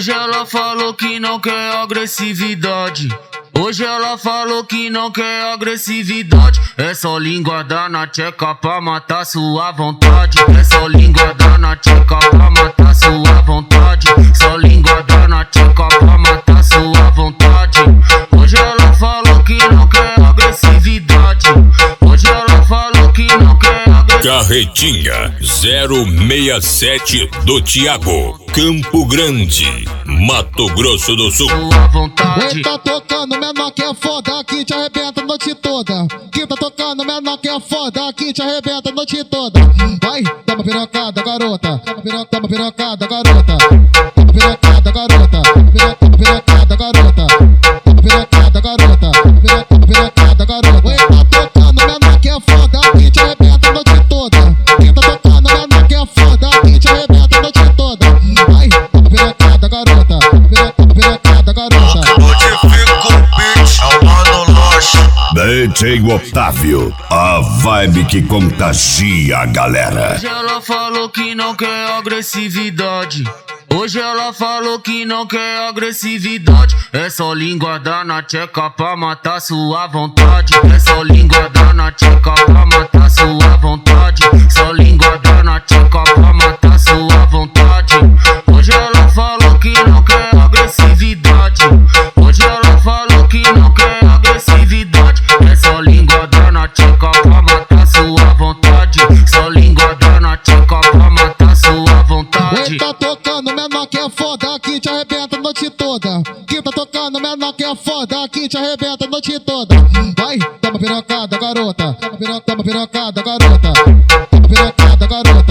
Hoje ela falou que não quer agressividade. Hoje ela falou que não quer agressividade. É só linguada na tcheca pra matar sua vontade. É só linguada na tcheca pra matar sua vontade. Só linguada na tcheca pra matar sua vontade. Hoje ela falou que não quer agressividade. Hoje ela falou que não quer agressividade. Carretinha 067 do Thiago, Campo Grande, Mato Grosso do Sul. Sua vontade. Quem tá tocando menor que é foda, aqui te arrebenta a noite toda. Quem tá tocando menor que é foda, aqui te arrebenta a noite toda. Vai, dá uma pirocada, garota. Dá uma pirocada, garota. Dá uma pirocada, garota. Dá uma pirocada, garota. Dá uma pirocada, garota. Dá uma pirocada, garota. Quem tá tocando menor que é foda, aqui te arrebenta a noite toda. Quem tá tocando menor que é foda, aqui te arrebenta a noite toda. Vai, dá uma pirocada, garota. Dá uma pirocada, garota. DJ Otávio, a vibe que contagia a galera. Hoje ela falou que não quer agressividade. Hoje ela falou que não quer agressividade. É só linguada na tcheca pra matar sua vontade. É só linguada na tcheca pra matar sua vontade. Só linguada na tcheca pra matar sua vontade. Hoje ela falou que não quer agressividade. Hoje ela falou que não quer agressividade. É só linguada na tcheca pra matar sua vontade. Só linguada na tcheca pra matar sua vontade. Quem tá tocando menor que é foda, aqui te arrebenta a noite toda. Quem tá tocando menor que é foda, aqui te arrebenta a noite toda. Vai, dá uma pirocada, garota. Dá uma pirocada, garota. Dá uma pirocada, garota.